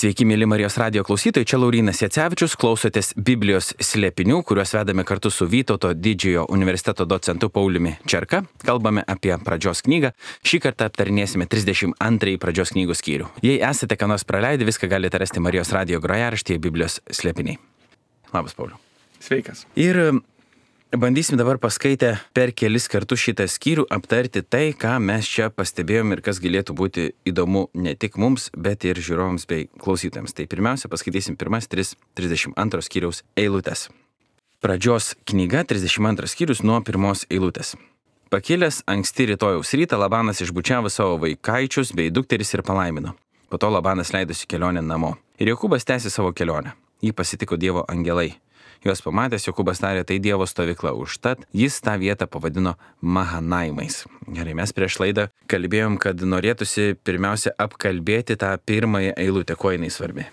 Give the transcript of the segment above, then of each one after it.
Sveiki, mėly Marijos radijo klausytojai, čia Laurynas Jacevičius, klausotės Biblijos slėpinių, kuriuos vedame kartu su Vytauto didžiojo universiteto docentu Pauliumi Čerka. Kalbame apie pradžios knygą. Šį kartą aptarinėsime 32 pradžios knygos skyrių. Jei esate ką nors praleidę, viską galite rasti Marijos radijo grojaraštyje Biblijos slėpiniai. Labas, Pauliau. Sveikas. Ir bandysim dabar paskaitę per kelis kartus šitą skyrių aptarti tai, ką mes čia pastebėjom ir kas galėtų būti įdomu ne tik mums, bet ir žiūrovams bei klausytojams. Tai pirmiausia, paskaitysim pirmas 32 skyriaus eilutės. Pradžios knyga, 32 skyrius nuo pirmos eilutės. Pakilęs anksti rytojaus rytą, Labanas išbučiavo savo vaikaičius bei dukteris ir palaimino. Po to Labanas leidosi kelionę namo. Ir Jokūbas tęsė savo kelionę. Jį pasitiko Dievo angelai. Juos pamatęs, Jokūbas tarė, tai Dievo stovykla, užtat jis tą vietą pavadino Mahanaimais. Gerai, mes prieš laidą kalbėjom, kad norėtųsi pirmiausia apkalbėti tą pirmąją eilutę, kuo jinai svarbi.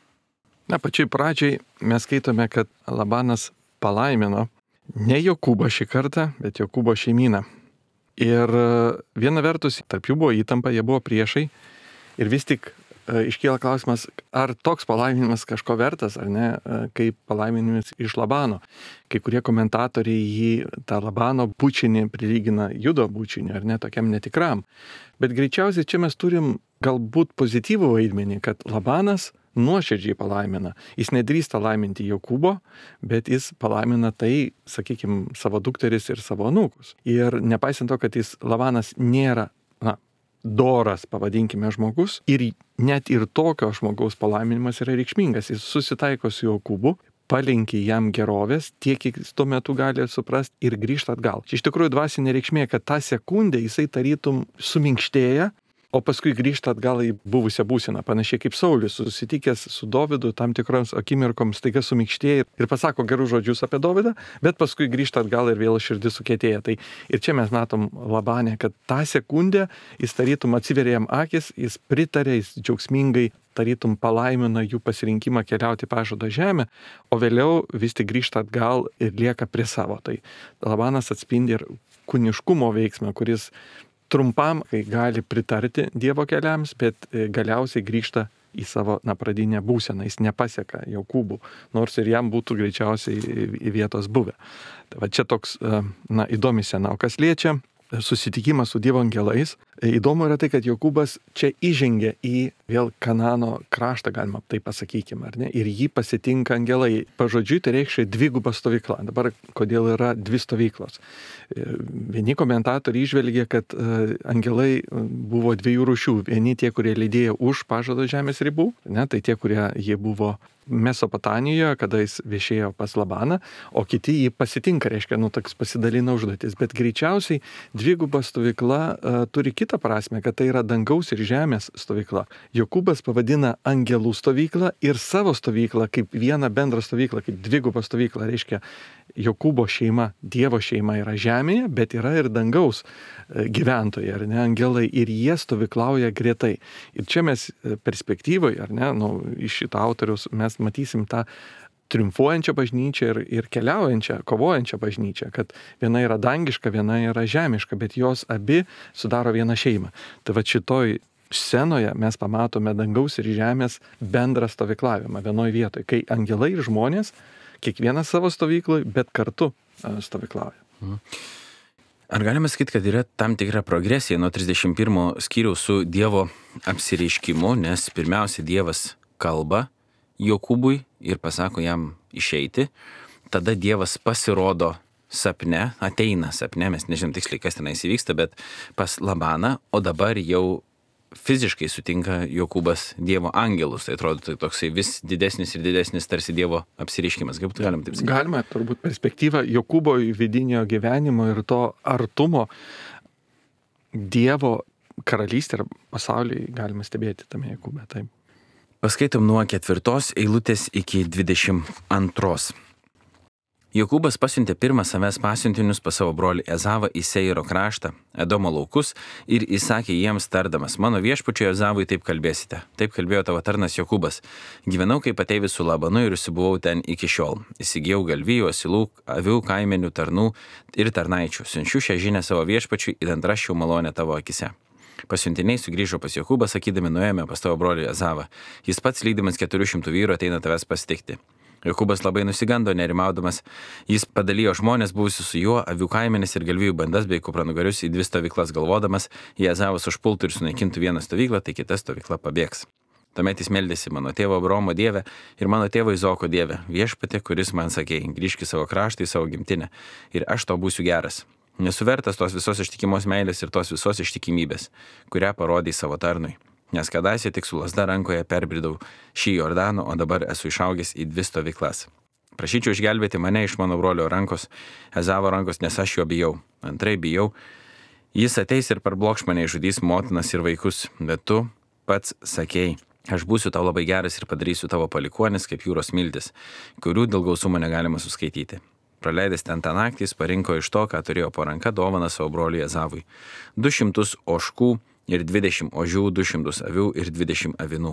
Na, pačiai pradžiai mes skaitome, kad Labanas palaimino ne Jokūbą šį kartą, bet Jokūbo šeimyną. Ir viena vertus, tarp jų buvo įtampa, jie buvo priešai ir vis tik iškyla klausimas, ar toks palaiminimas kažko vertas, ar ne, kaip palaiminimas iš Labano. Kai kurie komentatoriai jį tą Labano bučinį prilygina Judo bučinį, ar ne, tokiam netikram. Bet greičiausiai čia mes turim galbūt pozityvų vaidmenį, kad Labanas nuoširdžiai palaimina. Jis nedrįsta laiminti Jokūbo, bet jis palaimina tai, sakykime, savo dukteris ir savo anūkus. Ir nepaisant to, kad Labanas nėra, doras, pavadinkime, žmogus, ir net ir tokio žmogaus palaiminimas yra reikšmingas. Jis susitaiko su Jokūbu, palinki jam gerovės, tiek kiek jis tuo metu gali suprasti ir grįžta atgal. Čia iš tikrųjų dvasinė reikšmė, kad tą sekundę jisai tarytum suminkštėja, o paskui grįžta atgal į buvusią būseną. Panašiai kaip Saulius, susitikęs su Dovydu, tam tikroms akimirkoms staiga suminkštėja ir pasako gerus žodžius apie Dovydą, bet paskui grįžta atgal ir vėl širdis sukietėja. Tai ir čia mes matom Labane, kad tą sekundę jis tarytum atsiveria jam akis, jis pritarė, jis džiaugsmingai tarytum palaimina jų pasirinkimą keliauti pažado žemę, o vėliau vis tik grįžta atgal ir lieka prie savo. Tai Labanas atspindi ir kūniškumo veiksmą, kuris trumpam, kai gali pritarti Dievo keliams, bet galiausiai grįžta į savo pradinę būseną. Jis nepaseka Jokūbų, nors ir jam būtų greičiausiai į vietos buvę. Tai va čia toks įdomi scena. O kas liečia susitikimą su Dievo angelais, įdomu yra tai, kad Jokūbas čia įžengia į vėl Kanano kraštą, galima tai pasakykime, ar ne? Ir jį pasitinka angelai. Pažodžiui, tai reikšia dvigubą stovyklą. Dabar, kodėl yra dvi stovyklos? Vieni komentatoriai išvelgia, kad angelai buvo dviejų rūšių. Vieni tie, kurie lydėjo už pažado žemės ribų, ne? Tai tie, kurie jie buvo Mesopotamijoje, kada jis viešėjo pas Labaną, o kiti jį pasitinka, reiškia, toks pasidalina užduotis. Bet greičiausiai dviguba stovykla turi kitą prasme, kad tai yra dangaus ir žemės stovykla. Jokūbas pavadina angelų stovyklą ir savo stovyklą kaip vieną bendrą stovyklą, kaip dvigubą stovyklą. Reiškia, Jokūbo šeima, Dievo šeima yra žemėje, bet yra ir dangaus gyventojai, ar ne, angelai, ir jie stovyklauja gretai. Ir čia mes perspektyvoje, ar ne, iš šito autoriaus mes matysim tą triumfuojančią bažnyčią ir keliaujančią, kovojančią bažnyčią, kad viena yra dangiška, viena yra žemiška, bet jos abi sudaro vieną šeimą. Tai va šitoj scenoje mes pamatome dangaus ir žemės bendrą stovyklavimą vienoj vietoje, kai angelai ir žmonės kiekvienas savo stovykloj, bet kartu stovyklauja. Ar galima sakyti, kad yra tam tikra progresija nuo 31 skyriaus su Dievo apsireiškimu, nes pirmiausia Dievas kalba Jokūbui ir pasako jam išeiti, tada Dievas pasirodo sapne, ateina sapne, mes nežinom tiksliai, kas tenais įvyksta, bet pas Labaną, o dabar jau fiziškai sutinka Jokūbas Dievo angelus. Tai atrodo tai toksai vis didesnis ir didesnis tarsi Dievo apsireiškimas. Kaip galim taip sakyti? Galima, turbūt perspektyva Jokūbo vidinio gyvenimo ir to artumo Dievo karalystė ir pasaulį galima stebėti tame Jokūbe. Taip. Paskaitom nuo 4 eilutės iki 22. Jokūbas pasiuntė pirmą savęs pasiuntinius pas savo brolį Ezavą į Seiro kraštą, Edomo laukus, ir įsakė jiems tardamas, mano viešpačiui Ezavui taip kalbėsite. Taip kalbėjo tavo tarnas Jokūbas. Gyvenau kaip ateivis su Labanu ir užsibuvau ten iki šiol. Įsigijau galvijų, asilų, avių, kaimenių, tarnų ir tarnaičių. Siunčiu šią žinią savo viešpačiui ir antraščiau malonę tavo akise. Pasiuntiniai sugrįžo pas Jokūbą, sakydami, nuėjome pas tavo brolį Ezavą. Jis pats lydimas 400 vyrų ateina tavęs pasitikti. Jokūbas labai nusigando, nerimaudamas. Jis padalijo žmonės buvusius su juo, avių kaimenės ir galvijų bandas bei kupranugarius į 2 stovyklas galvodamas, jei Ezavas užpultų ir sunaikintų vieną stovyklą, tai kita stovykla pabėgs. Tuomet jis meldėsi mano tėvo Abraomo Dievę ir mano tėvo Izaoko Dievę, viešpatė, kuris man sakė, grįžk į savo kraštą, į savo gimtinę ir aš tau būsiu geras. Nesuvertas tos visos ištikimos meilės ir tos visos ištikimybės, kurią parodai savo tarnui. Nes kadaise tik su lasda rankoje perbridau šį Jordaną, o dabar esu išaugęs į 2 stovyklas. Prašyčiau išgelbėti mane iš mano brolio rankos, Ezavo rankos, nes aš jo bijau. Antrai bijau, jis ateis ir parblokš mane išžudys motinas ir vaikus, bet tu pats sakei, aš būsiu tau labai geras ir padarysiu tavo palikuonis kaip jūros miltis, kurių dėl gausumo negalima suskaityti. Praleidęs ten tą naktį, jis parinko iš to, ką turėjo po ranka, dovaną savo broliui Ezavui. 200 ožkų ir 20 ožių, 200 avių ir 20 avinų.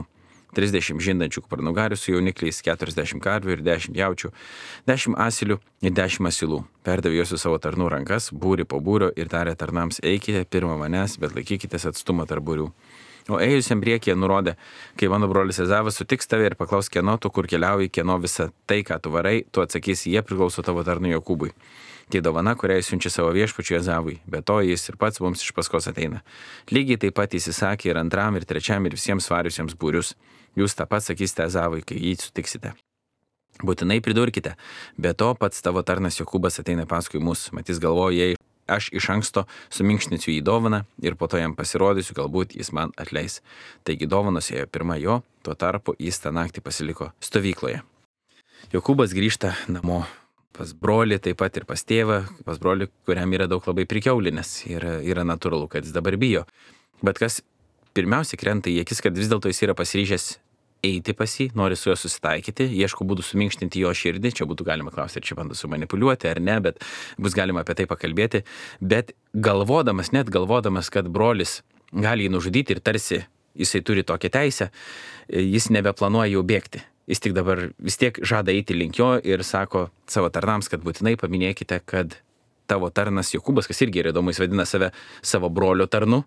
30 žindančių kupranugarių su jaunikliais, 40 karvių ir 10 jaučių, 10 asilių ir 10 asilų. Perdavė juos į savo tarnų rankas, būrį po būrio ir tarė tarnams, eikite pirma manęs, bet laikykitės atstumą tarp būrių. O ėjusiam priekyje nurodė, kai mano brolis Ezavas sutiks tave ir paklaus, kieno tu, kur keliauji, kieno visą tai, ką tu varai, tu atsakysi, jie priklauso tavo tarnui Jokūbui. Tai dovana, kurią jis siunčia savo viešpačiui Ezavui, bet to jis ir pats mums iš paskos ateina. Lygiai taip pat jis įsakė ir antram, ir trečiam, ir visiems svariusiems būrius. Jūs tą pat sakysite Ezavui, kai jį sutiksite. Būtinai pridurkite, be to pats tavo tarnas Jokūbas ateina paskui mus, matys galvoja, jei aš iš anksto suminkštinsiu jį dovaną ir po to jam pasirodysiu, galbūt jis man atleis. Taigi dovanos ėjo pirma jo, tuo tarpu jis tą naktį pasiliko stovykloje. Jokūbas grįžta namo pas brolį, taip pat ir pas tėvą, pas brolį, kuriam yra daug labai prikiaulinės ir yra natūralu, kad jis dabar bijo. Bet kas pirmiausia krenta į akis, kad vis dėlto jis yra pasiryžęs eiti pas jį, nori su juo susitaikyti, ieško būdų suminkštinti jo širdį, čia būtų galima klausti, ar čia bando sumanipuliuoti ar ne, bet bus galima apie tai pakalbėti, bet galvodamas, kad brolis gali jį nužudyti ir tarsi jisai turi tokią teisę, jis nebeplanuoja jau bėgti. Jis tik dabar vis tiek žada eiti link jo ir sako savo tarnams, kad būtinai paminėkite, kad tavo tarnas Jokūbas, kas irgi yra įdomu, jis vadina save savo brolio tarnu,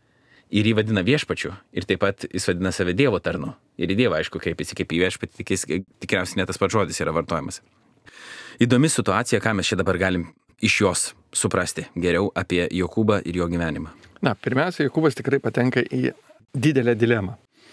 ir jį vadina viešpačiu, ir taip pat jis vadina save Dievo tarnu. Ir į Dievą, aišku, kreipiasi kaip į viešpatį, tikriausiai ne tas pats žodis yra vartojamas. Įdomi situacija, ką mes čia dabar galim iš jos suprasti geriau apie Jokūbą ir jo gyvenimą. Na, pirmiausia, Jokūbas tikrai patenka į didelę dilemą.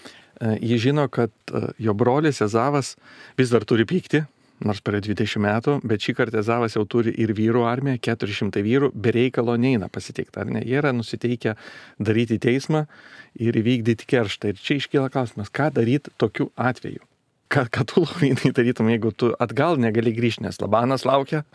Jis žino, kad jo brolis Ezavas vis dar turi pyktį, nors per 20 metų, bet šį kartą Ezavas jau turi ir vyrų armiją, 400 vyrų, be reikalo neina pasitikti, ar ne? Jie yra nusiteikę daryti teismą ir įvykdyti kerštą. Ir čia iškyla klausimas, ką daryti tokiu atveju? Ką tu Laurynai darytum, jeigu tu atgal negali grįžti, nes Labanas laukia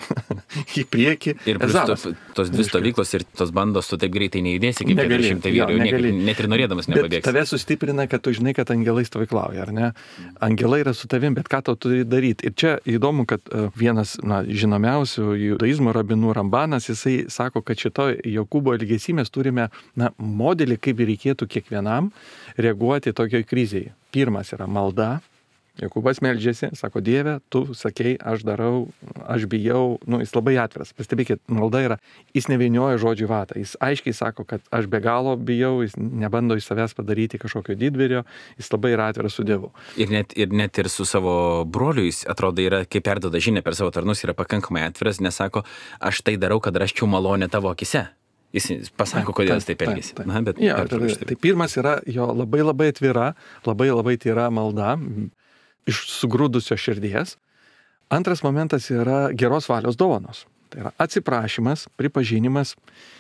į priekį. Ir tos 2 stovyklos ir tos bandos tu taip greitai nejudėsi, kaip 400 vyrų, net ir norėdamas nepabėgsi. Bet tave sustiprina, kad tu žinai, kad angelai stovyklauja, ar ne? Angelai yra su tavim, bet ką tau turi daryti? Ir čia įdomu, kad vienas žinomiausių judaizmo rabinų Rambanas, jisai sako, kad šito Jokūbo elgesy mes turime modelį, kaip reikėtų kiekvienam reaguoti tokioj krizėje. Pirmas yra malda. Jokūbas meldžiasi, sako, Dieve, tu sakei, aš darau, aš bijau, jis labai atviras. Pastebėkit, malda yra, jis nevynioja žodžių vatą, jis aiškiai sako, kad aš be galo bijau, jis nebando iš savęs padaryti kažkokio didvyrio, jis labai yra atviras su Dievu. Ir net ir su savo broliu jis atrodo yra, kaip perduoda žinią per savo tarnus, yra pakankamai atviras, nes sako, aš tai darau, kad rasčiau malonę tavo akise. Jis pasako, kodėl jis taip elgėsi. Tai pirmas yra jo labai atvira, labai tyra malda, iš sugrūdusio širdies. Antras momentas yra geros valios dovanos. Tai yra atsiprašymas, pripažinimas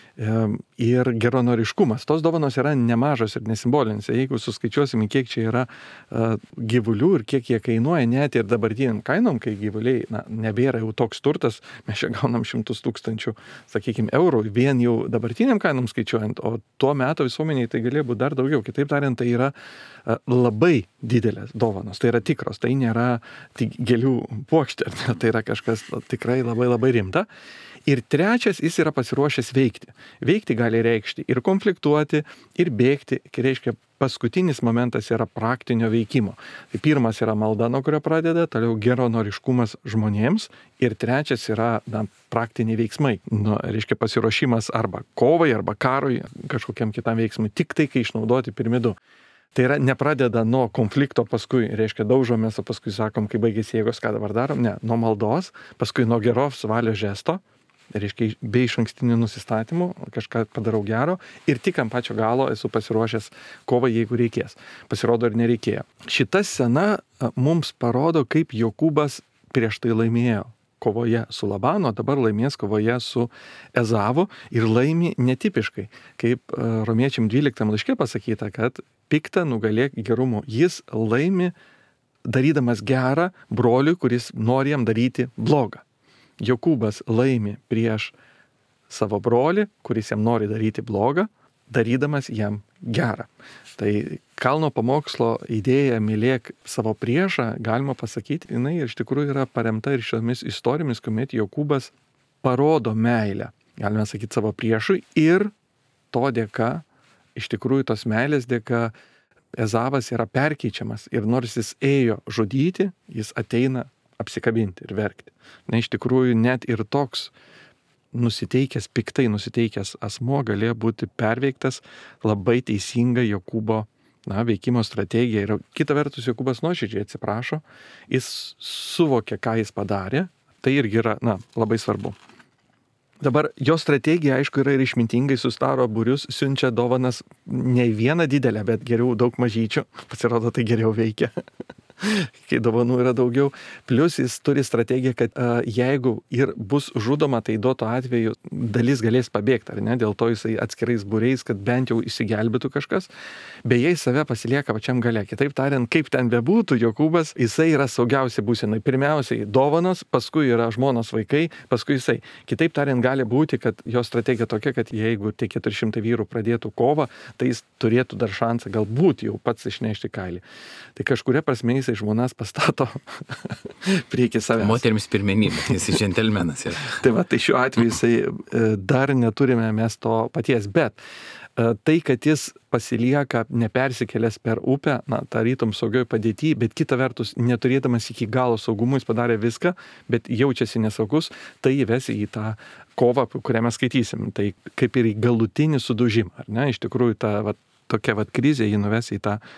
ir geronoriškumas. Tos dovanos yra nemažos ir nesimbolinės. Jeigu suskaičiuosim, kiek čia yra gyvulių ir kiek jie kainuoja, net ir dabartiniam kainom, kai gyvuliai nebėra jau toks turtas, mes čia gaunam 100 000, sakykime, eurų, vien jau dabartiniam kainom skaičiuojant, o tuo metu visuomeniai tai galėjo būti dar daugiau. Kitaip tariant, tai yra labai didelės dovanos, tai yra tikros, tai nėra tik gėlių puokštė, tai yra kažkas tikrai labai rimta. Ir trečias, jis yra pasiruošęs veikti. Veikti gali reikšti ir konfliktuoti, ir bėgti, reiškia paskutinis momentas yra praktinio veikimo. Tai pirmas yra malda, nuo kurio pradeda, toliau geranoriškumas žmonėms ir trečias yra praktiniai veiksmai. Reiškia pasiruošimas arba kovai, arba karui, kažkokiam kitam veiksmui, tik tai, kai išnaudoti pirmi du. Tai yra nepradeda nuo konflikto, paskui, reiškia, daužomės, o paskui sakom, kai baigėsi jėgos, ką dabar darom, ne, nuo maldos, paskui nuo geros valios žesto, reiškia, be išankstinių nusistatymų, kažką padarau gero ir tik ant pačio galo esu pasiruošęs kovai, jeigu reikės. Pasirodo ir nereikėjo. Šita scena mums parodo, kaip Jokūbas prieš tai laimėjo kovoje su Labanu, dabar laimės kovoje su Ezavu ir laimi netipiškai. Kaip Romiečiam 12 laiške pasakyta, kad piktą nugalėk gerumu. Jis laimi darydamas gerą broliui, kuris nori jam daryti blogą. Jokūbas laimi prieš savo brolį, kuris jam nori daryti blogą, darydamas jam gerą. Tai kalno pamokslo idėja mylėk savo priešą, galima pasakyti, jinai iš tikrųjų yra paremta ir šiomis istorijomis, kuomet Jokūbas parodo meilę, galime sakyti, savo priešui ir to dėka, iš tikrųjų tos meilės dėka, Ezavas yra perkeičiamas ir nors jis ėjo žudyti, jis ateina apsikabinti ir verkti. Na, iš tikrųjų, net ir toks nusiteikęs, piktai nusiteikęs asmuo galėjo būti perveiktas labai teisinga Jokūbo veikimo strategija. Ir kita vertus, Jokūbas nuoširdžiai atsiprašo, jis suvokė, ką jis padarė, tai irgi yra, labai svarbu. Dabar jo strategija, aišku, yra ir išmintingai, sustaro būrius, siunčia dovanas ne vieną didelę, bet geriau daug mažyčių. Pasirodo, tai geriau veikia. Kai dovanų yra daugiau. Plius jis turi strategiją, kad jeigu ir bus žudoma, tai duoto atveju dalis galės pabėgti, ar ne? Dėl to jisai atskirais būriais, kad bent jau išsigelbėtų kažkas. Beje, jis save pasilieka pačiam gale. Kitaip tariant, kaip ten bebūtų, Jokūbas, jisai yra saugiausia būsenai. Pirmiausiai dovanos, paskui yra žmonos vaikai, paskui jisai. Kitaip tariant, gali būti, kad jo strategija tokia, kad jeigu tie 400 vyrų pradėtų kovą, tai jis turėtų dar šansą galbūt jau pats išnešti kailį. Tai kažkuria prasme jisai žmonas pastato prieki savęs. Moterims pirmenybė, jisai džentelmenas yra. Tai šiuo atveju jisai dar neturime mes to paties, bet tai, kad jis pasilieka nepersikėlęs per upę, tarytum saugioj padėty, bet kita vertus, neturėdamas iki galo saugumo, jis padarė viską, bet jaučiasi nesaugus, tai įves į tą kovą, kurią mes skaitysim. Tai kaip ir į galutinį sudužimą, ar ne? Iš tikrųjų, tokia krizė jį nuves į tą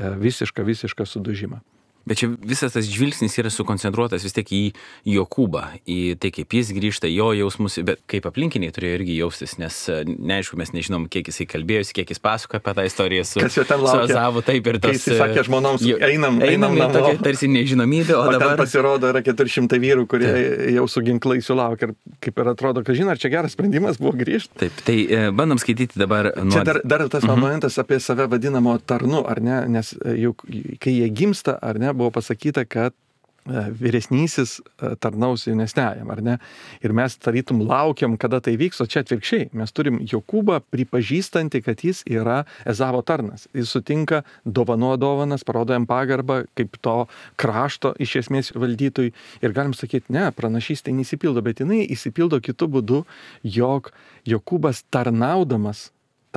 visišką sudužimą. Bet čia visas tas žvilgsnis yra sukoncentruotas vis tiek į Jokūbą, į tai, kaip jis grįžta, jo jausmus, bet kaip aplinkiniai turėjo irgi jaustis, nes neaišku, mes nežinom, kiek jisai kalbėjosi, kiek jis pasakoja apie tą istoriją su Ezavu, taip ir tas... Kai jis sakė žmonoms, einam namo. Tokia tarsi nežinomybė, o dabar... ten pasirodo yra 400 vyrų, kurie jau su ginklai sulaukia ir kaip ir atrodo, kad ar čia geras sprendimas buvo grįžti. Taip, tai bandom skaityti dabar... Čia dar tas momentas apie save vadinamo tarnu, ar ne, nes juk kai jie gimsta, ar ne, buvo pasakyta, kad vyresnysis tarnaus jaunesniajam, ar ne? Ir mes tarytum laukiam, kada tai vyks, o čia atvirkščiai. Mes turim Jokūbą pripažįstantį, kad jis yra Ezavo tarnas. Jis sutinka, dovanoja dovanas, parodo jam pagarbą, kaip to krašto iš esmės valdytojui. Ir galim sakyti, ne, pranašystė neįsipildo, bet jinai įsipildo kitu būdu, jog Jokūbas tarnaudamas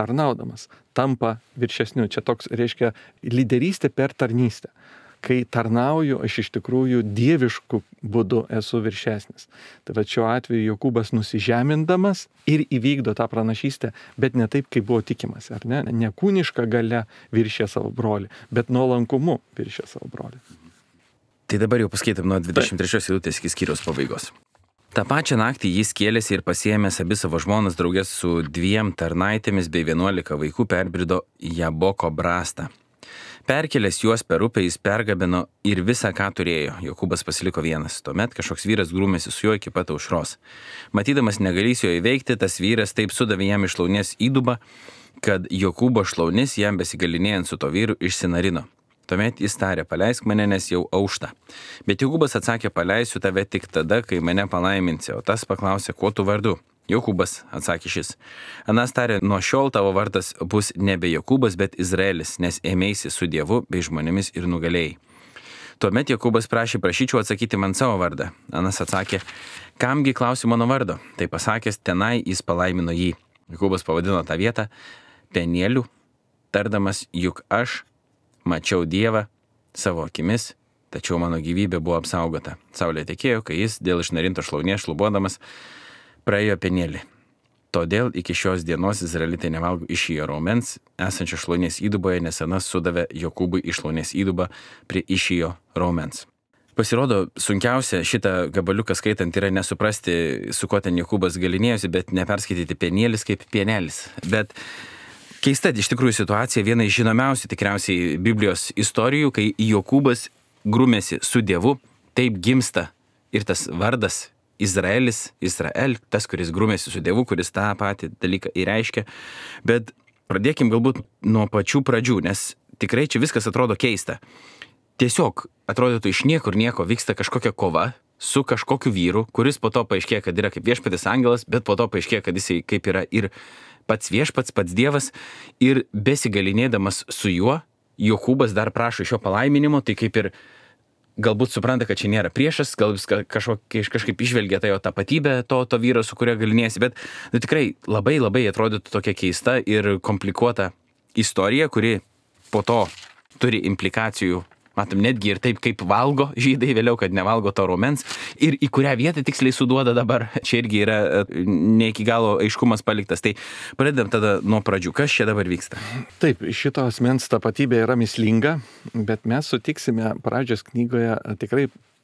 tampa viršesniu. Čia toks reiškia lyderystė per tarnystę. Kai tarnauju, aš iš tikrųjų dievišku būdu esu viršesnis. Tai va šiuo atveju Jokūbas nusižemindamas ir įvykdo tą pranašystę, bet ne taip, kaip buvo tikimasi, ar ne? Ne kūniška galia viršė savo brolį, bet nuolankumu viršė savo brolį. Tai dabar jau paskaitom nuo 23 eilutės iki skyriaus pabaigos. Ta pačią naktį jis kėlėsi ir pasiėmęs abi savo žmonas draugės su 2 tarnaitėmis bei 11 vaikų perbrido Jaboko brastą. Perkelęs juos per upę, jis pergabino ir visą, ką turėjo. Jokūbas pasiliko vienas. Tuomet kažkoks vyras grūmėsi su juo iki pat aušros. Matydamas negalys jo įveikti, tas vyras taip sudavė jam iš šlaunies įdubą, kad Jokūbo šlaunis jam besigalinėjant su to vyru išsinarino. Tuomet jis tarė, paleisk mane, nes jau aušta. Bet Jokūbas atsakė, paleisiu tave tik tada, kai mane palaiminsi, o tas paklausė, kuo tu vardu? Jokūbas, atsakė šis. Anas tarė, nuo šiol tavo vardas bus nebe Jokūbas, bet Izraelis, nes ėmėsi su Dievu bei žmonėmis ir nugalėjai. Tuomet Jokūbas prašyčiau atsakyti man savo vardą. Anas atsakė, kamgi klausiu mano vardo. Tai pasakęs, tenai jis palaimino jį. Jokūbas pavadino tą vietą Penieliu, tardamas, juk aš mačiau Dievą savo akimis, tačiau mano gyvybė buvo apsaugota. Saulė tekėjo, kai jis dėl išnarinto šlaunies šlubuodamas praėjo Penielį. Todėl iki šios dienos izraelitai nevalgo išėjo raumens, esančio šlaunies įduboje, nes Anas sudavė Jokūbui iš šlaunies įdubą prie išėjo raumens. Pasirodo, sunkiausia šitą gabaliuką skaitant yra nesuprasti, su kuo ten Jokūbas galinėjosi, bet neperskaityti Penielis kaip pienelis. Bet keista iš tikrųjų situacija, viena iš žinomiausių tikriausiai Biblijos istorijų, kai Jokūbas grūmėsi su Dievu, taip gimsta ir tas vardas Izraelis, Izrael, tas, kuris grūmėsi su Dievu, kuris tą patį dalyką įreiškia. Bet pradėkim galbūt nuo pačių pradžių, nes tikrai čia viskas atrodo keista. Tiesiog atrodytų iš niekur nieko vyksta kažkokia kova su kažkokiu vyru, kuris po to paaiškėja, kad yra kaip viešpatis angelas, bet po to paaiškėja, kad jisai kaip yra ir pats viešpats, pats Dievas. Ir besigalinėdamas su juo, Jokūbas dar prašo iš jo palaiminimo, tai kaip ir galbūt supranta, kad čia nėra priešas, gal kažkaip išvelgia tą jo tapatybę to vyro, su kurio galinėsi, bet tikrai labai atrodytų tokia keista ir komplikuota istorija, kuri po to turi implikacijų, matom, netgi ir taip, kaip valgo žydai vėliau, kad nevalgo to raumens ir į kurią vietą tiksliai suduoda dabar, čia irgi yra ne iki galo aiškumas paliktas. Tai pradedam tada nuo pradžių, kas čia dabar vyksta. Taip, šito asmens tapatybė yra mįslinga, bet mes sutiksime pradžios knygoje tikrai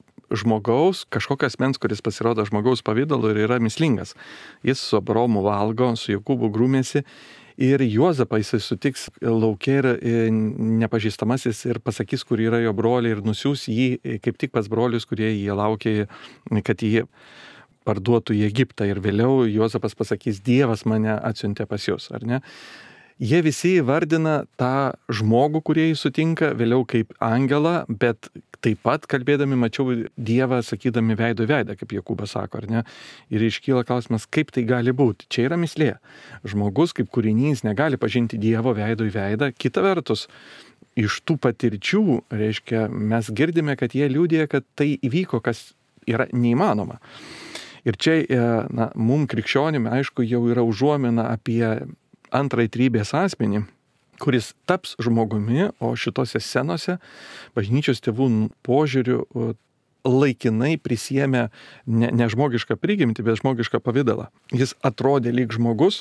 žmogaus, kažkokio asmens, kuris pasirodo žmogaus pavidalu ir yra mįslingas. Jis su Abraomu valgo, su Jokūbu grūmėsi. Ir Juozapą jisai sutiks lauke ir nepažįstamasis ir pasakys, kur yra jo broliai ir nusiūs jį kaip tik pas brolius, kurie jie laukia, kad jį parduotų į Egiptą. Ir vėliau Juozapas pasakys, Dievas mane atsiuntė pas jūs, ar ne? Jie visi įvardina tą žmogų, kurie jį sutinka, vėliau kaip angelą, bet taip pat kalbėdami mačiau Dievą, sakydami veido į veidą, kaip Jokūbas sako, ar ne? Ir iškyla klausimas, kaip tai gali būti. Čia yra mįslė. Žmogus kaip kūrinys negali pažinti Dievo veido į veidą. Kita vertus, iš tų patirčių, reiškia, mes girdime, kad jie liudija, kad tai įvyko, kas yra neįmanoma. Ir čia, mums krikščionim, aišku, jau yra užuomina apie antrąjį trybės asmenį, kuris taps žmogumi, o šitose scenose bažnyčios tėvų požiūriu laikinai prisėmė ne žmogišką prigimtį, bet žmogišką pavidalą. Jis atrodė lyg žmogus,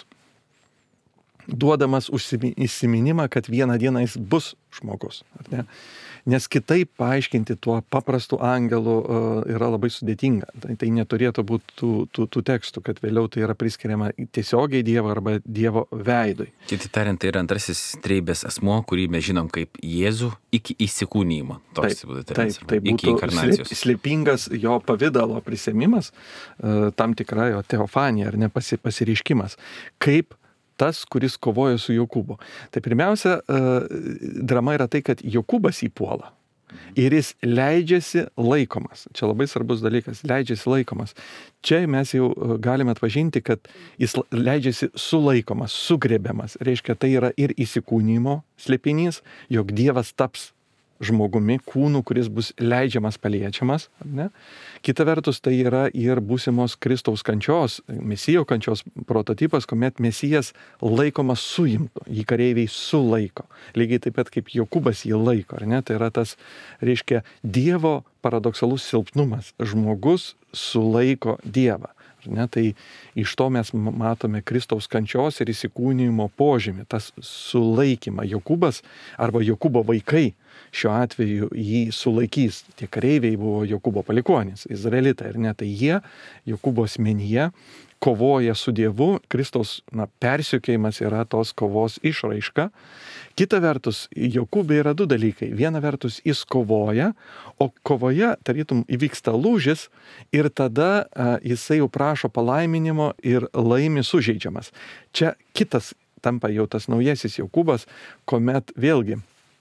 duodamas įsiminimą, kad vieną dieną jis bus žmogus. Ar ne? Nes kitaip paaiškinti tuo paprastu angelu yra labai sudėtinga. Tai neturėtų būti tų tekstų, kad vėliau tai yra priskiriama tiesiogiai Dievo arba Dievo veidui. Kitaip tariant, tai yra antrasis trejybės asmuo, kurį mes žinom kaip Jėzų iki įsikūnijimo. Tai būtų slėpingas jo pavidalo prisėmimas, tam tikra jo teofanija ar ne pasireiškimas. Kaip tas, kuris kovojo su Jokūbu. Tai pirmiausia, drama yra tai, kad Jokūbas įpuola. Ir jis leidžiasi laikomas. Čia labai svarbus dalykas, leidžiasi laikomas. Čia mes jau galime atpažinti, kad jis leidžiasi sulaikomas, sugrėbiamas. Reiškia, tai yra ir įsikūnymo slėpinys, jog Dievas taps žmogumi, kūnu, kuris bus leidžiamas, paliečiamas. Ne? Kita vertus, tai yra ir būsimos Kristaus kančios, Mesijo kančios prototipas, kuomet Mesijas laikomas suimtu, jį kareiviai sulaiko. Lygiai taip pat kaip Jokūbas jį laiko. Ar ne? Tai yra tas, reiškia, Dievo paradoksalus silpnumas. Žmogus sulaiko Dievą. Ne, tai iš to mes matome Kristaus kančios ir įsikūnijimo požymį, tas sulaikymą. Jokūbas arba Jokūbo vaikai šiuo atveju jį sulaikys. Tie kareiviai buvo Jokūbo palikuonys, izraelitai, ir ne, tai jie Jokūbo asmenyje kovoja su Dievu. Kristaus persekiojimmas yra tos kovos išraiška. Kita vertus, Jokūbe yra du dalykai. Viena vertus, jis kovoja, o kovoje, tarytum, įvyksta lūžis ir tada jisai jau prašo palaiminimo ir laimi sužeidžiamas. Čia kitas tampa jau tas naujasis Jokūbas, kuomet vėlgi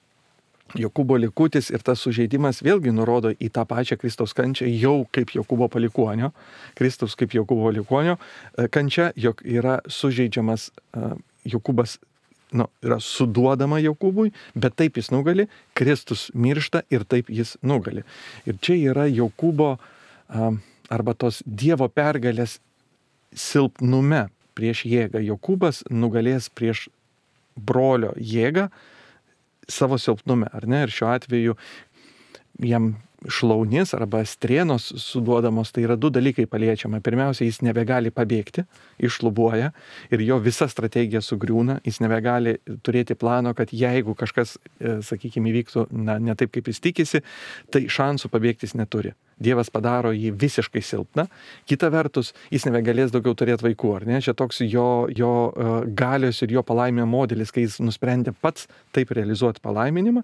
Jokūbo likutis ir tas sužeidimas vėlgi nurodo į tą pačią Kristaus kančią jau kaip Jokūbo palikuonio. Kristus kaip Jokūbo palikuonio kančia, jog yra sužeidžiamas Jokūbas yra suduodama Jokūbui, bet taip jis nugali, Kristus miršta ir taip jis nugali. Ir čia yra Jokūbo arba tos Dievo pergalės silpnume prieš jėgą. Jokūbas nugalės prieš brolio jėgą savo silpnume, ar ne? Ir šiuo atveju jam šlaunis arba strėnos suduodamos, tai yra 2 dalykai paliečiama. Pirmiausia, jis nebegali pabėgti, iššlubuoja ir jo visa strategija sugriūna, jis nebegali turėti plano, kad jeigu kažkas, sakykime, įvyktų ne taip, kaip jis tikisi, tai šansų pabėgti jis neturi. Dievas padaro jį visiškai silpną. Kita vertus, jis nebegalės daugiau turėti vaikų, ar ne? Čia toks jo galios ir jo palaiminimo modelis, kai jis nusprendė pats taip realizuoti palaiminimą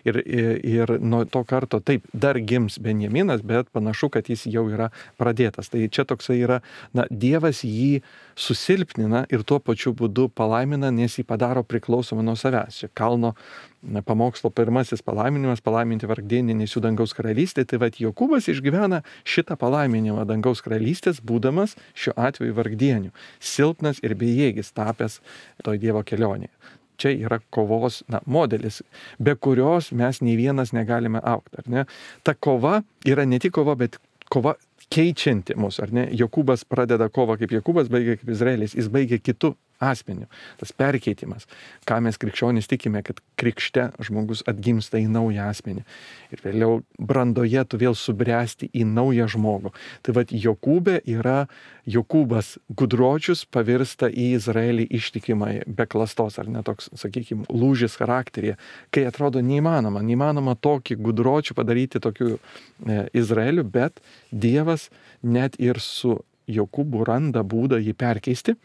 ir nuo to karto taip dar gims Benjaminas, bet panašu, kad jis jau yra pradėtas. Tai čia toksai yra, Dievas jį susilpnina ir tuo pačiu būdu palaimina, nes jį padaro priklausomą nuo savęs. Čia Kalno pamokslo pirmasis palaiminimas, palaiminti vargdienį, nes jų dangaus karalystė. Tai Jokūbas išgyvena šitą palaiminimą dangaus karalystės, būdamas šiuo atveju vargdieniu, silpnas ir bejėgis tapęs toj Dievo kelionėje. Čia yra kovos modelis, be kurios mes nei vienas negalime augti, ar ne? Ta kova yra ne tik kova, bet kova keičianti mus, ar ne? Jokūbas pradeda kovą kaip Jokūbas, baigia kaip Izraelis, jis baigia kitų asmenių. Tas perkeitimas, ką mes krikščionys tikime, kad krikšte žmogus atgimsta į naują asmenį. Ir vėliau brandoje tu vėl subręsti į naują žmogų. Tai Jokūbė yra Jokūbas gudročius pavirsta į Izraelį ištikimai be klastos, ar ne toks, sakykime, lūžis charakteryje, kai atrodo neįmanoma tokį gudročių padaryti tokiu Izraeliu, bet Dievas net ir su Jokūbu randa būdą jį perkeisti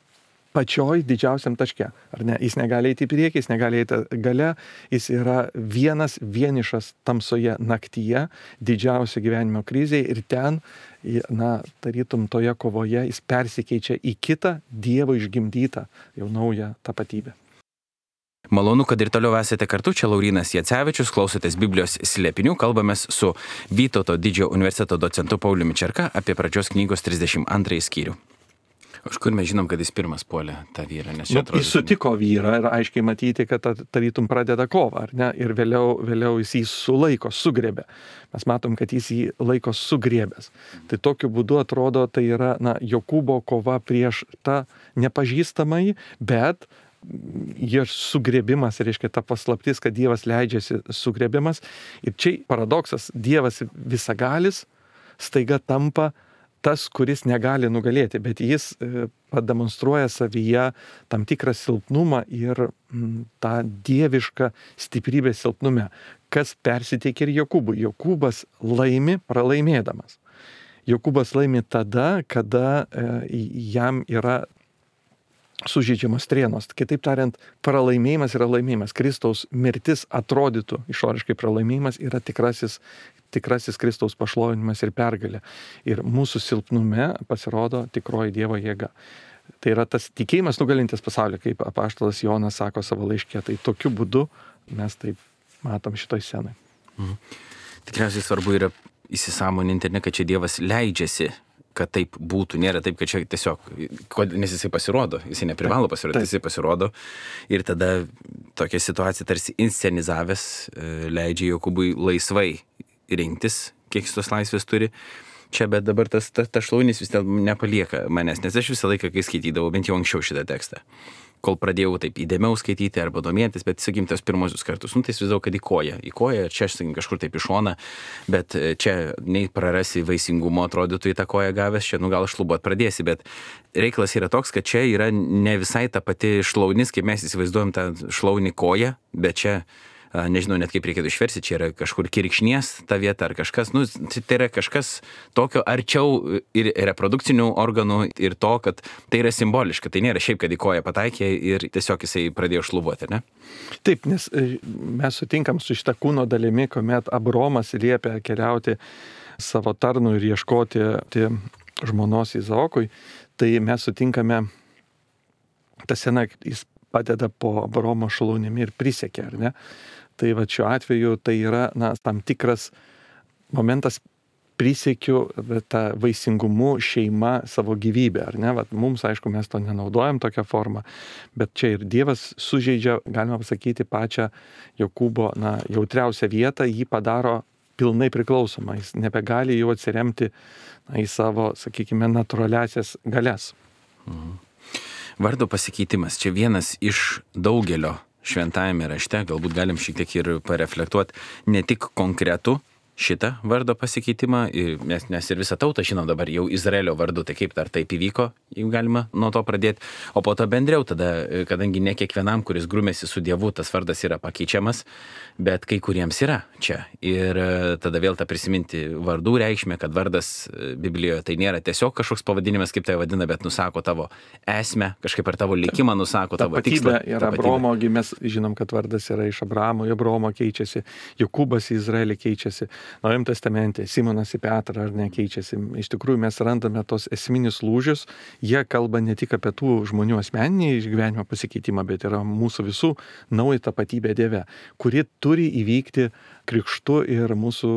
pačioj didžiausiam taške, ar ne? Jis negali eiti į priekį, jis negali eiti gale, jis yra vienišas tamsoje naktyje, didžiausia gyvenimo krizėje ir ten, tarytum toje kovoje jis persikeičia į kitą Dievo išgimdytą, jau naują tapatybę. Malonu, kad ir toliau esate kartu, čia Laurynas Jacevičius, klausotės Biblijos slėpinių, kalbamės su Vytauto didžiojo universiteto docentu Pauliumi Čerka apie pradžios knygos 32 skyrių. Už kur mes žinom, kad jis pirmas puolė tą vyrą, nes čia atrodo... Jis sutiko vyrą ir aiškiai matyti, kad tarytum pradeda kovą, ar ne? Ir vėliau jis jį sulaiko, sugriebė. Mes matom, kad jis jį laiko sugriebęs. Tai tokiu būdu atrodo, tai yra Jokūbo kova prieš tą nepažįstamąjį, bet jo sugriebimas, reiškia ta paslaptis, kad Dievas leidžiasi sugriebimas. Ir čia paradoksas, Dievas visagalis staiga tampa tas, kuris negali nugalėti, bet jis pademonstruoja savyje tam tikrą silpnumą ir tą dievišką stiprybę silpnume, kas persiteikia ir Jokūbui. Jokūbas laimi pralaimėdamas. Jokūbas laimi tada, kada jam yra sužeidžiamos strėnos. Kitaip tariant, pralaimėjimas yra laimėjimas. Kristaus mirtis atrodytų išoriškai pralaimėjimas yra tikrasis Kristaus pašlovinimas ir pergalė. Ir mūsų silpnume pasirodo tikroji Dievo jėga. Tai yra tas tikėjimas nugalintis pasaulį, kaip apaštalas Jonas sako savo laiške. Tai tokiu būdu mes taip matom šitoj scenai. Tikriausiai svarbu yra įsisąmoninti, kad čia Dievas leidžiasi, kad taip būtų. Nėra taip, kad čia tiesiog, nes jisai pasirodo, jisai neprivalo pasirodyti, jisai pasirodo. Ir tada tokia situacija tarsi inscenizavęs leidžia Jokūbui laisvai rinktis, kiek jis tos laisvės turi. Čia, bet dabar tas šlaunis vis dėlto nepalieka manęs, nes aš visą laiką, kai skaitydavau, bent jau anksčiau šitą tekstą, kol pradėjau taip įdėmiau skaityti arba domėtis, bet, sakykim, tos pirmosius kartus, tai įsivaizduoju, kad į koją, čia, sakykim, kažkur taip į šoną, bet čia nei prarasi vaisingumo, atrodytų į tą koją gavęs, čia, gal šlubuot pradėsi, bet reikalas yra toks, kad čia yra ne visai ta pati šlaunis, kaip mes įsivaizduojam tą šlaunį koją, bet čia, nežinau net kaip reikėtų išversti, čia yra kažkur kirkšnies ta vieta ar kažkas, tai yra kažkas tokio arčiau ir reprodukcinių organų ir to, kad tai yra simboliška, tai nėra šiaip, kad į koją pataikė ir tiesiog jisai pradėjo šlubuoti, ne? Taip, nes mes sutinkam su šitą kūno dalimi, kuomet Abraomas liepia keliauti savo tarnų ir ieškoti žmonos Izaokui, tai mes sutinkame tą sceną, jis padeda po Abraomo šlaunimi ir prisiekia, ar ne? Tai šiuo atveju tai yra tam tikras momentas prisiekiu tą vaisingumu šeima savo gyvybę, ar ne? Vat mums, aišku, mes to nenaudojam tokią formą, bet čia ir Dievas sužeidžia, galima pasakyti, pačią Jokūbo jautriausią vietą, jį padaro pilnai priklausomą, jis nebegali jau atsiremti į savo, sakykime, natūraliasias galias. Vardo pasikeitimas čia vienas iš daugelio šventajame rašte, galbūt galim šiek tiek ir pareflektuoti ne tik konkretų šitą vardo pasikeitimą, nes ir visą tautą žinom dabar jau Izraelio vardu, tai kaip dar taip įvyko, jeigu galima nuo to pradėti, o po to bendriau tada, kadangi ne kiekvienam, kuris grūmėsi su Dievu, tas vardas yra pakeičiamas, bet kai kuriems yra čia. Ir tada vėl tą prisiminti vardų reikšmę, kad vardas Biblijoje tai nėra tiesiog kažkoks pavadinimas, kaip tai vadina, bet nusako tavo esmę, kažkaip ar tavo likimą nusako tavo tikslą. Ir Abraomo, mes žinom, kad vardas yra iš Abraomo, Abraomo keičiasi, Jokūbas į Izraelį keičiasi. Naujam testamente Simonas į Petrą ar nekeičiasi. Iš tikrųjų mes randame tos esminius lūžius, jie kalba ne tik apie tų žmonių asmeninį išgyvenimo pasikeitimą, bet yra mūsų visų nauja tapatybė Dieve, kuri turi įvykti krikštu ir mūsų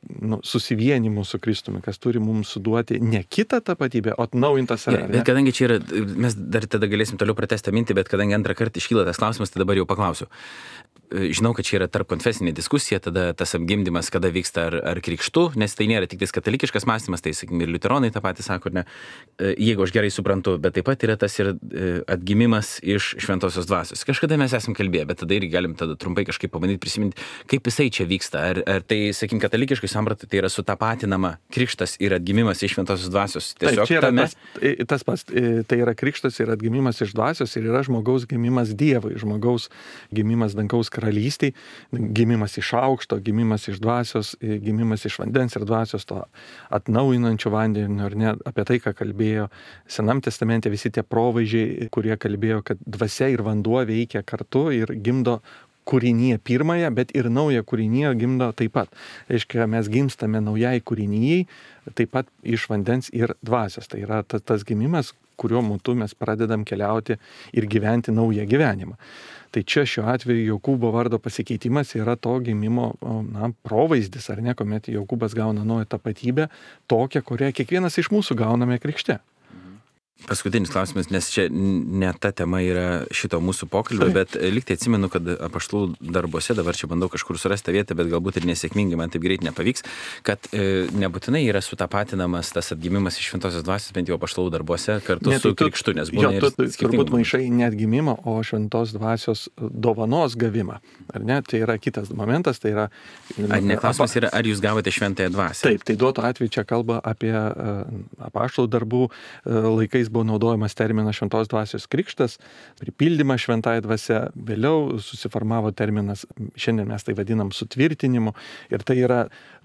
susivienimu su Kristumi, kas turi mums suduoti ne kitą tapatybę, o atnaujintą save. Bet kadangi čia yra, mes dar tada galėsim toliau pratęsti mintį, bet kadangi antrą kartą iškyla tas klausimas, tai dabar jau paklausiu. Žinau, kad čia yra tarp konfesinė diskusija, tada tas apgimdymas, kada vyksta ar krikštu, nes tai nėra tik katalikiškas mąstymas, tai sakykime ir liuteronai tą patį sako, ne, jeigu aš gerai suprantu, bet taip pat yra tas ir atgimimas iš šventosios dvasios. Kažkada mes esam kalbėję, bet tada irgi galim tada trumpai kažkaip pabandyti prisiminti, kaip jisai čia vyksta. Ar tai, sakykime, katalikiškai sampratai, tai yra sutapatinama krikštas ir atgimimas iš šventosios dvasios. Tiesiog taip, čia yra tas pats, tai yra krikštas ir atgimimas iš dvasios ir yra žmogaus gimimas Dievui, žmogaus gimimas dangaus karalystėj, gimimas iš aukšto, gimimas iš dvasios, gimimas iš vandens ir dvasios, to atnaujinančio vandenio, ar ne, apie tai, ką kalbėjo Senam testamente visi tie provaizdžiai, kurie kalbėjo, kad dvasia ir vanduo veikia kartu ir gimdo kūrinyje pirmąją, bet ir naują kūrinyje gimdo taip pat. Reiškia, mes gimstame naujai kūrinyjei, taip pat iš vandens ir dvasios. Tai yra tas gimimas, kurio metu mes pradedam keliauti ir gyventi naują gyvenimą. Tai čia šiuo atveju Jokūbo vardo pasikeitimas yra to gimimo provaizdis, ar ne, kuomet Jokūbas gauna naują tapatybę, tokią, kurią kiekvienas iš mūsų gauname krikšte. Paskutinis klausimas, nes čia ne ta tema yra šito mūsų pokalbio, bet liktai atsimenu, kad apaštalų darbuose, dabar čia bandau kažkur surasti vietą, bet galbūt ir nesėkmingai, man taip greit nepavyks, kad nebūtinai yra sutapatinamas tas atgimimas iš šventosios dvasios, bent jau apaštalų darbuose kartu su krikštu, nes būna ir turbūt maišai ne atgimimą, o šventos dvasios dovanos gavimą. Ar ne? Tai yra kitas momentas, tai yra... Ar ne klausimas yra, ar jūs gavote šventąją dvasią? Taip, tai duoto atveju čia kalba apie apaštalų darbų laikais buvo naudojamas terminas šventos dvasios krikštas, pripildymas šventąja dvasia, vėliau susiformavo terminas, šiandien mes tai vadinam sutvirtinimu, ir tai yra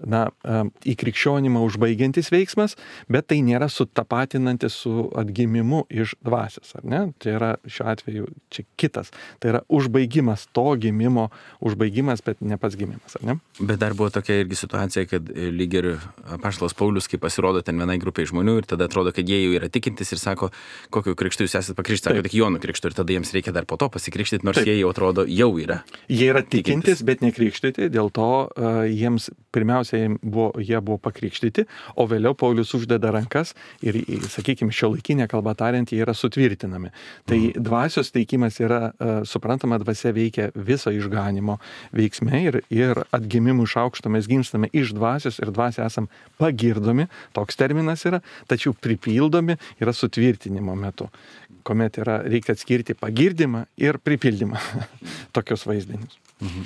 įkrikščionimą užbaigiantis veiksmas, bet tai nėra sutapatinantis su atgimimu iš dvasios, ar ne? Tai yra šiuo atveju čia kitas, tai yra užbaigimas to gimimo, užbaigimas, bet ne pats gimimas, ar ne? Bet dar buvo tokia irgi situacija, kad lyg ir apaštalas Paulius, kai pasirodo ten vienai grupiai žmonių ir tada atrodo, kad jie jau yra tikintis ir sako, kokiu krikštu jūs esate pakrikštyti, sako tik Jono krikštu ir tada jiems reikia dar po to pasikrikštyti, nors jie jau atrodo jau yra. Jie yra tikintis, bet nekrikštyti, dėl to jiems pirmiausia jie buvo pakrikštyti, o vėliau Paulius uždeda rankas ir, sakykime, šiuolaikinė kalba tariant, jie yra sutvirtinami. Tai dvasios teikimas yra, suprantama, dvasia veikia viso išganimo veiksme ir atgimimų iš aukšto mes gimstame iš dvasios ir dvasia esam pagirdomi, toks terminas yra, tačiau pripildomi yra sutvirtinimo metu, kuomet reikia atskirti pagirdimą ir pripildymą. Tokios vaizdinius.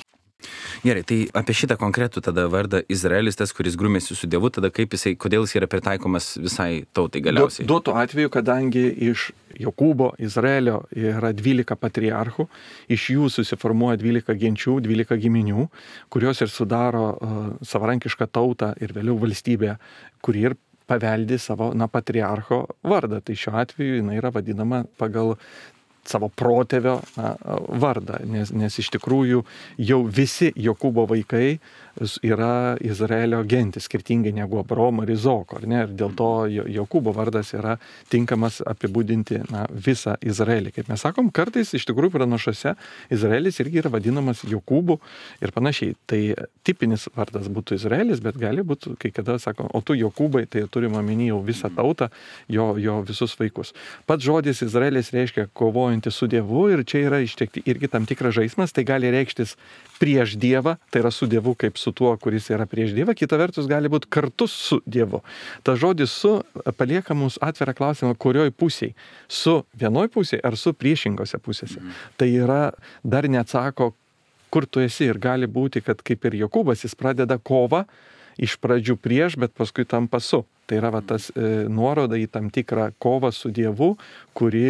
Gerai, tai apie šitą konkretų tada vardą Izraelis, tas, kuris grūmėsi su Dievu, tada kodėl jis yra pritaikomas visai tautai galiausiai? Duotų atveju, kadangi iš Jokūbo, Izraelio yra 12 patriarchų, iš jų susiformuoja 12 genčių, 12 giminių, kurios ir sudaro savarankišką tautą ir vėliau valstybę, kuri ir paveldi savo patriarcho vardą. Tai šiuo atveju jinai yra vadinama pagal savo protėvio vardą, nes iš tikrųjų jau visi Jokūbo vaikai yra Izraelio gentis, skirtingai negu Abraomo ir Izoko, ar ne? Ir dėl to Jokūbo vardas yra tinkamas apibūdinti visą Izraelį. Kaip mes sakom, kartais iš tikrųjų pranašuose Izraelis irgi yra vadinamas Jokūbu ir panašiai. Tai tipinis vardas būtų Izraelis, bet gali būti, kai kada sakom, o tu Jokūbai, tai turime omeny jau visą tautą, jo visus vaikus. Pats žodis Izraelis reiškia kovojantis su Dievu ir čia yra ištekti irgi tam tikras žaismas, tai gali reikštis prieš Dievą, tai yra su Dievu kaip su tuo, kuris yra prieš Dievą, kita vertus gali būti kartu su Dievu. Ta žodis su palieka mums atvirą klausimą, kurioj pusėje. Su vienoj pusėje ar su priešingose pusėse. Tai yra, dar neatsako, kur tu esi ir gali būti, kad kaip ir Jokūbas, jis pradeda kovą iš pradžių prieš, bet paskui tampa su. Tai yra tas nuoroda į tam tikrą kovą su Dievu, kuri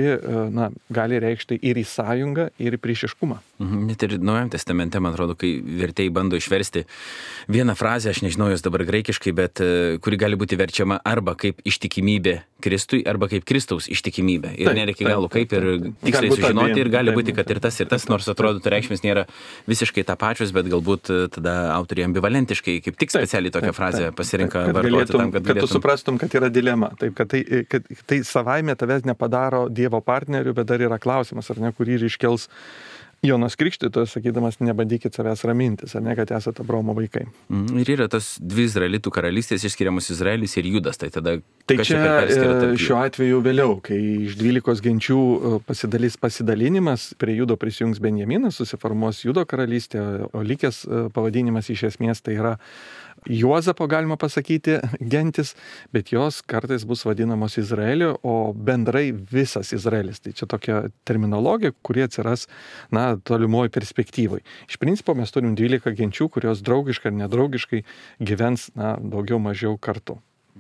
gali reikšti ir į sąjungą, ir į priešiškumą. Net ir Naujajam testamente, man atrodo, kai vertėjai bando išversti vieną frazę, aš nežinau jos dabar graikiškai, bet kuri gali būti verčiama arba kaip ištikimybė Kristui, arba kaip Kristaus ištikimybė. Ir nereikia galų kaip ir tiksliai sužinoti, ir gali būti, kad ir tas, nors atrodo, reikšmės nėra visiškai tą pačius, bet galbūt tada autoriai ambivalentiškai, kaip tik specialiai tokią frazę pasirinka vartoti tam, kad tu suprastum, kad yra dilema. Taip, kad tai savaime tavęs nepadaro Dievo partneriu, bet dar yra klausimas, ar ne, kurį ir iškels Jonas Krikštytojas, sakydamas, nebandykit savęs ramintis, ar ne, kad esate Abraomo vaikai. Ir yra tas dvi Izraelitų karalystės išskiriamus Izraelis ir Judas, tai tada... Tai čia šiuo atveju vėliau, kai iš 12 genčių pasidalys pasidalinimas, prie Judo prisijungs Benjaminas, susiformuos Judo karalystė, o likęs pavadinimas iš esmės tai yra Juozapo, galima pasakyti, gentis, bet jos kartais bus vadinamos Izraeliu, o bendrai visas Izraelis. Tai čia tokia terminologija, kuri atsiras, tolimoj perspektyvai. Iš principo mes turim 12 genčių, kurios draugiškai ar nedraugiškai gyvens, daugiau mažiau kartu.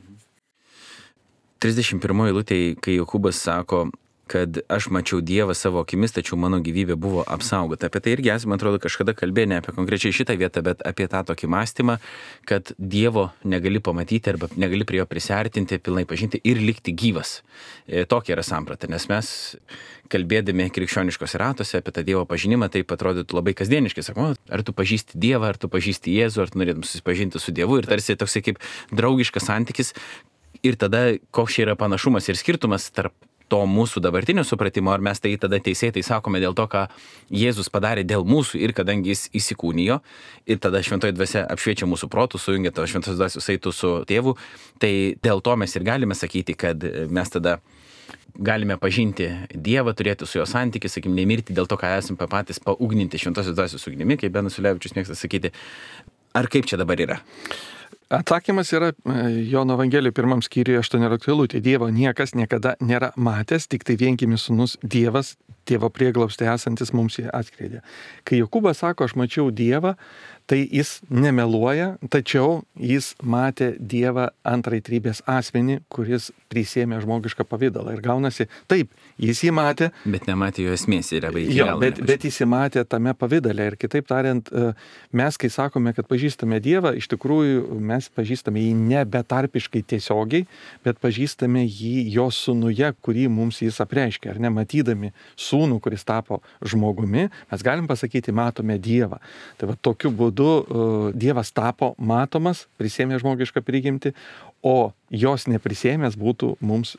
31 eilutėje, kai Jokūbas sako, kad aš mačiau Dievą savo akimis, tačiau mano gyvybė buvo apsaugota. Apie tai irgi esame, man atrodo, kažkada kalbėję, ne apie konkrečiai šitą vietą, bet apie tą tokį mąstymą, kad Dievo negali pamatyti arba negali prie jo prisiartinti, pilnai pažinti ir likti gyvas. Tokia yra samprata, nes mes kalbėdami krikščioniškose ratuose apie tą Dievo pažinimą, tai atrodytų labai kasdieniškai. Sakoma, ar tu pažįsti Dievą, ar tu pažįsti Jėzų, ar tu norėtum susipažinti su Dievu ir tarsi toksai kaip draugiškas santykis. Ir tada koks čia yra panašumas ir skirtumas tarp to mūsų dabartinio supratimo, ar mes tai tada teisėtai sakome dėl to, ką Jėzus padarė dėl mūsų ir kadangi jis įsikūnijo ir tada šventoji dvasia apšviečia mūsų protus, sujungia to šventos dvasios saitų su tėvu, tai dėl to mes ir galime sakyti, kad mes tada galime pažinti Dievą, turėti su jo santykį, sakykim, nemirti dėl to, ką esame patys paugninti šventosios dvasios ugnimi, kaip Benas Ulevičius mėgsta sakyti. Ar kaip čia dabar yra? Atsakymas yra Jono Evangelijos 1 skyriuje 18 eilutė. Dievo niekas niekada nėra matęs, tik tai viengimis sūnus Dievas, Tėvo prieglobstyje esantis mums jį atskleidė. Kai Jokūbas sako, aš mačiau Dievą, tai jis nemeluoja, tačiau jis matė Dievą antrąjį trybės asmenį, kuris prisėmė žmogišką pavidalą. Ir gaunasi, taip, jis jį matė. Bet nematė jo esmės ir jo, bet jis jį matė tame pavidale. Ir kitaip tariant, mes, kai sakome, kad pažįstame Dievą, iš tikrųjų mes pažįstame jį ne betarpiškai tiesiogiai, bet pažįstame jį jo sūnuje, kurį mums jis apreiškia. Ar ne, matydami sūnų, kuris tapo žmogumi, mes galim pasakyti, matome Dievą. Tai va tokiu būdu Dievas tapo matomas, prisėmė žmogišką prigimtį, o jos neprisėmęs būtų mums,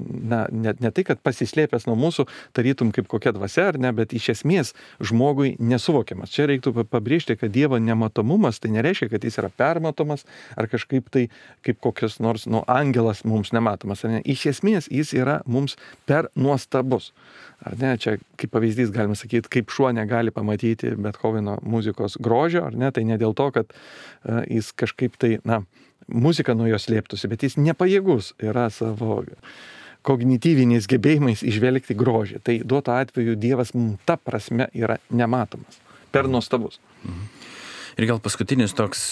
ne tai, kad pasislėpęs nuo mūsų, tarytum kaip kokia dvasia, ar ne, bet iš esmės žmogui nesuvokiamas. Čia reiktų pabrėžti, kad Dievo nematomumas, tai nereiškia, kad jis yra permatomas, ar kažkaip tai kaip kokios nors, angelas mums nematomas. Ar ne? Iš esmės jis yra mums per nuostabus. Ar ne, čia kaip pavyzdys galima sakyti, kaip šuo negali pamatyti Bethoveno muzikos grožio, ar ne, tai ne dėl to, kad jis kažkaip tai, muzika nuo jos slėptųsi, bet jis nepajėgus yra savo kognityviniais gebėjimais išvelgti grožį. Tai duoto atveju Dievas mums ta prasme yra nematomas, per nuostabus. Ir gal paskutinis toks,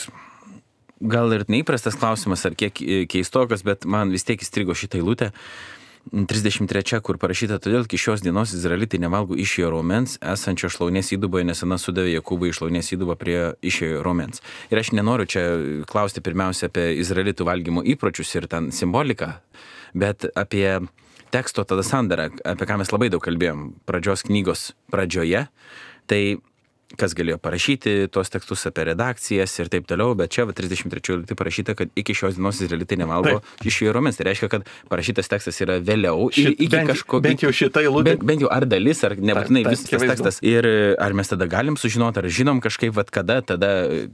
gal ir neįprastas klausimas, ar kiek keistokas, bet man vis tiek įstrigo šitą eilutę. 33, kur parašyta, todėl iki šios dienos izraelitai nevalgo išėjo raumens, esančio šlaunės įduboje, nes Ana sudavė Jokūbą iš šlaunės įdubą prie išėjo raumens. Ir aš nenoriu čia klausti pirmiausia apie izraelitų valgymo įpročius ir ten simboliką, bet apie teksto tada sandarą, apie ką mes labai daug kalbėjom pradžios knygos pradžioje. Tai kas galėjo parašyti tuos tekstus apie redakcijas ir taip toliau, bet čia 33 eilutė parašyta, kad iki šios dienos izraelitai nevalgo iš įromis. Tai reiškia, kad parašytas tekstas yra vėliau ir iki kažko... Bent jau šitą eilutę. Bent jau ar dalis, ar nebūtinai visas tas tekstas. Ir ar mes tada galim sužinoti, ar žinom kažkaip, kada tada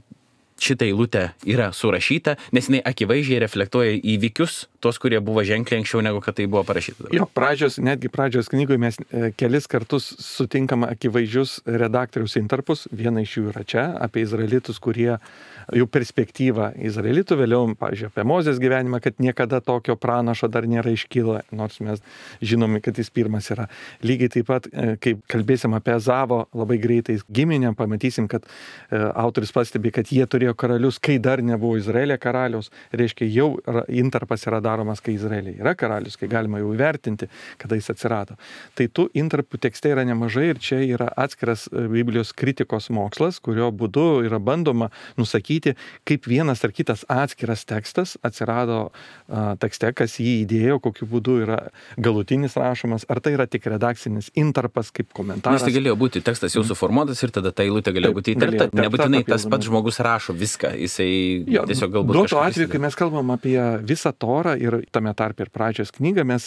šitą eilutę yra surašyta, nes jinai akivaizdžiai reflektuoja įvykius, tos, kurie buvo ženkliai anksčiau, negu kad tai buvo parašyta. Jo, netgi pradžios knygoje mes kelis kartus sutinkam akivaizdžius redaktoriaus intarpus. Viena iš jų yra čia, apie izraelitus, kurie jau perspektyvą izraelitų, vėliau, pavyzdžiui, apie Mozės gyvenimą, kad niekada tokio pranašo dar nėra iškyla, nors mes žinome, kad jis pirmas yra. Lygiai taip pat, kai kalbėsim apie Ezavo labai greitai giminę, pamatysim, kad autoris pastebi, kad jie turėjo karalius, kai dar nebuvo Izraelė karaliaus, reiškia jau intarpas yra daromas, kai Izraelė yra karalius, kai galima jau įvertinti, kada jis atsirado. Tai tų intarpų tekste yra nemažai ir čia yra atskiras Biblijos kritikos mokslas, kurio būdu yra bandoma nusakyti, kaip vienas ar kitas atskiras tekstas atsirado tekste, kas jį įdėjo, kokiu būdu yra galutinis rašomas, ar tai yra tik redakcinis intarpas kaip komentaras. Nes tai galėjo būti tekstas jau suformuotas ir tada ta eilutė galėjo būti įterpta. Nebūtinai tas pats žmogus rašo viską, jisai tiesiog galbūt... Duotu atveju, kai mes kalbam apie visą Torą ir tame tarpe ir pradžios knygą, mes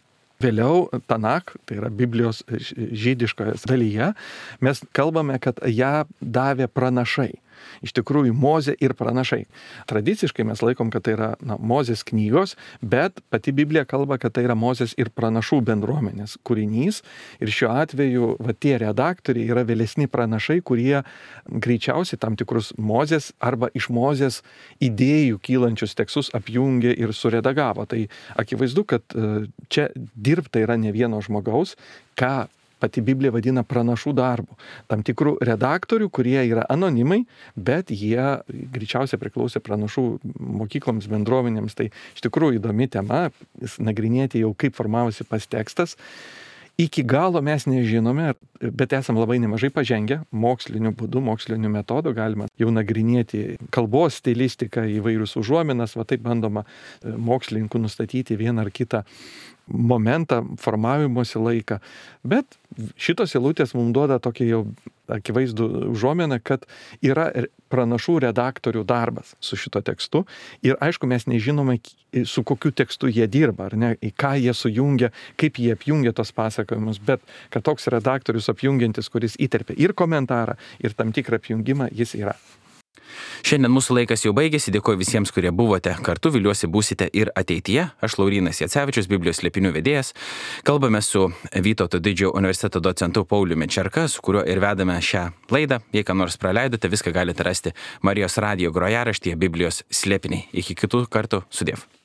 vėliau Tanak, tai yra Biblijos žydiškoje dalyje, mes kalbame, kad ją davė pranašai. Iš tikrųjų, Mozė ir pranašai. Tradiciškai mes laikom, kad tai yra Mozės knygos, bet pati Biblija kalba, kad tai yra Mozės ir pranašų bendruomenės kūrinys. Ir šiuo atveju tie redaktoriai yra vėlesni pranašai, kurie greičiausiai tam tikrus Mozės arba iš Mozės idėjų kylančius tekstus apjungė ir suredagavo. Tai akivaizdu, kad čia dirbta yra ne vieno žmogaus, ką pati Biblija vadina pranašų darbu. Tam tikrų redaktorių, kurie yra anonimai, bet jie greičiausiai priklausė pranašų mokykloms, bendruomenėms. Tai iš tikrųjų įdomi tema, nagrinėti jau kaip formavosi pats tekstas. Iki galo mes nežinome, bet esam labai nemažai pažengę moksliniu būdu, moksliniu metodu, galima jau nagrinėti kalbos stilistiką, įvairius užuominas, va taip bandoma mokslininkų nustatyti vieną ar kitą momentą, formavimosi laiką. Bet šitos eilutės mums duoda tokį jau akivaizdų užuominą, kad yra pranašų redaktorių darbas su šito tekstu. Ir aišku, mes nežinome, su kokiu tekstu jie dirba, ar ne, į ką jie sujungia, kaip jie apjungia tos pasakojimus, bet kad toks redaktorius apjungiantis, kuris įterpia ir komentarą, ir tam tikrą apjungimą, jis yra. Šiandien mūsų laikas jau baigėsi, dėkoju visiems, kurie buvote kartu, viliuosi būsite ir ateityje. Aš Laurynas Jacevičius, Biblijos slėpinių vedėjas. Kalbame su Vytauto Didžiojo universiteto docentu Pauliumi Čerka, su kuriuo ir vedame šią laidą. Jei ką nors praleidote, viską galite rasti Marijos radijo grojaraštyje Biblijos slėpiniai. Iki kitų kartų, sudiev.